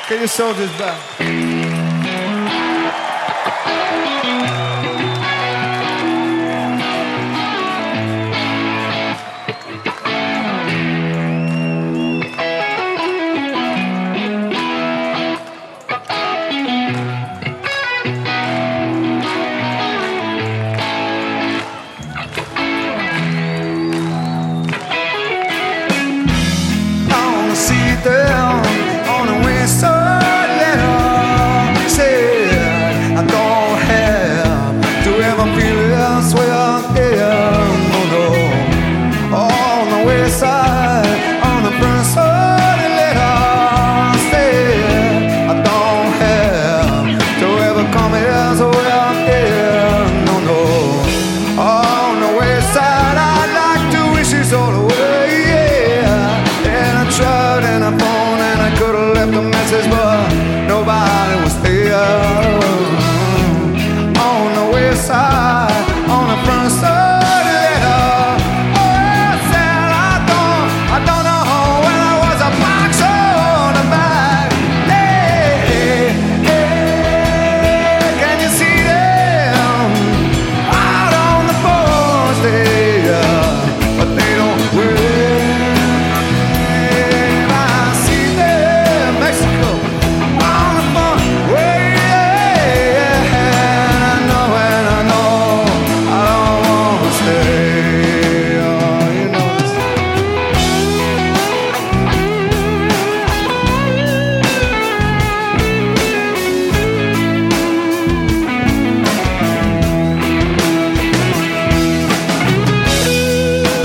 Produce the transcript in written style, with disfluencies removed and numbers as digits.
Get your soldiers back. Down on the west side, let her say I don't have to ever feel elsewhere. Yeah, no, no. On the west side, on the first side, let her say I don't have to ever come elsewhere. Yeah, no, no. On the west side, I'd like to wish it's all away. Yeah, and I tried and I phoned and I could have left a message, but